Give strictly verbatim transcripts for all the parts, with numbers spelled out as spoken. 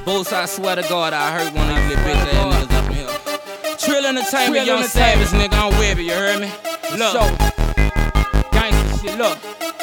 Boots, I swear to God, I heard one of you bitch ass niggas up in here. Trill Entertainment, Young Savage, nigga, I'm Webby, you heard me? Look, so, gangsta shit, look.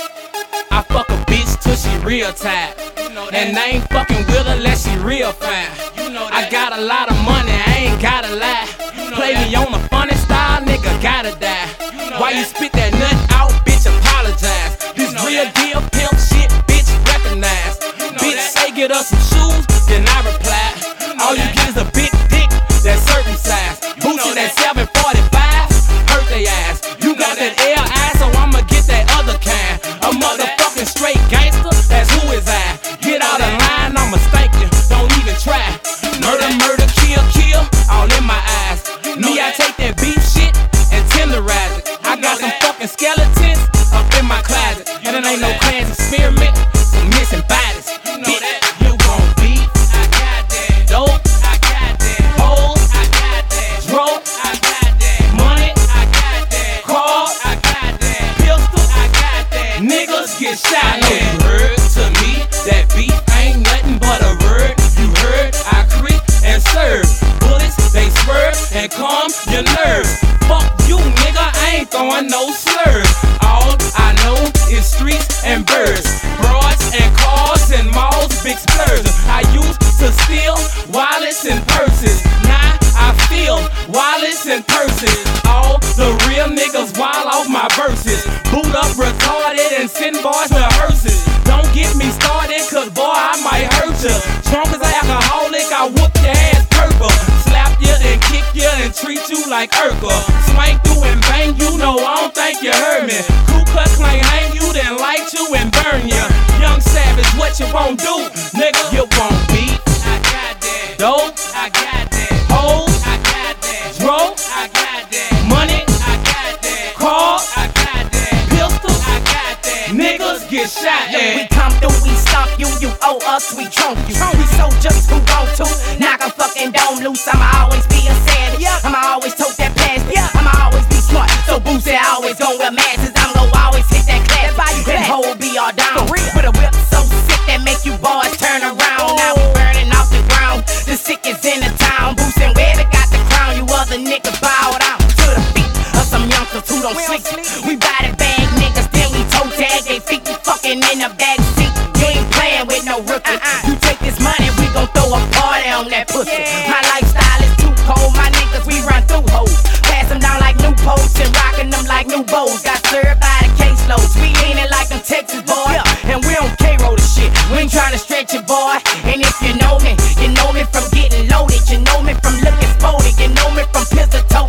I fuck a bitch till she real tired, you know, and I ain't fucking with her unless she real fine. You know I got a lot of money, I ain't gotta lie. You know Play that. me on a funny style, nigga, gotta die. You know Why that. you spit that nut out, bitch, apologize. This you know real that. deal pimp shit, bitch, recognize. You know bitch, that. say get us some shoes, then I reply. You know All that. you get is a big dick, that's circumcised. Boosting that seven forty-five, hurt they ass. You got that L I, so I'ma get that other kind. A motherfucking straight gangster, that's who is I. Get out of line, I'ma stank you, don't even try. Murder, murder, kill, kill, all in my eyes. Me, I take that beef shit and tenderize it. I got some fucking skeletons up in my closet, and it ain't no class experiment, some missing bodies. Bitch, you gon' beef, I got that. Dope, I got that. Hoes, I got that. Broke, I got that. Money, I got that. Cars, I got that. Pistol, I got that. Niggas get shot. I know you heard to me that beef ain't nothing but a word. You heard I creep and serve. Bullets, they swerve and calm your nerves. Fuck you, nigga, I ain't throwing no slurs. All I know is streets and birds, broads and cars and malls, big splurs. I used to steal wallets and purses. Now I feel wallets and purses. All the real niggas wild off my verses. Boot up retarded and send boys to hearses. Don't get me started, cause boy, I might hurt ya. Drunk as an alcoholic, I whoop your ass purple. Slap you and kick you and treat you like Urkel. Swank through and bang you, no, I don't think you heard me. Ku Klux Klan hang you, then light you and burn you. Young Savage, what you won't do, nigga? You won't beat. I got that. Dope, I got that. Hoes, I got that. Dro, I got that. Money, I got that. Car, I got that. Pistol, I got that. Niggas get shot at. We come through, we stomp you, you owe us, we trunk you. We soldiers who want to knock a fucking dome loose. I'ma always be a savage, I'ma always tote that past, I'ma always be smart. So Boosie always gon' wear masses, I'm gon' always hit that class. And hoe be all down with a whip so sick that make you boys turn around. Now we burning off the ground, the sickest in the town. Boostin' Webby got the crown, you other niggas bow down to the feet of some youngsters who don't sleep. We body bag niggas, then we toe tag they feet. We fucking in the back seat. You ain't playing with no rookie. You take this money, we gon' throw a party on that pussy. My lifestyle is too cold, my niggas we run through hoes. Pass them down like new posts and rockin' them like new bows. Got served by the caseloads. We ain't it like them Texas boys, and we don't K-roll the shit. We ain't tryna stretch it, boy. And if you know me, you know me from getting loaded. You know me from looking sporty. You know me from pistol toe.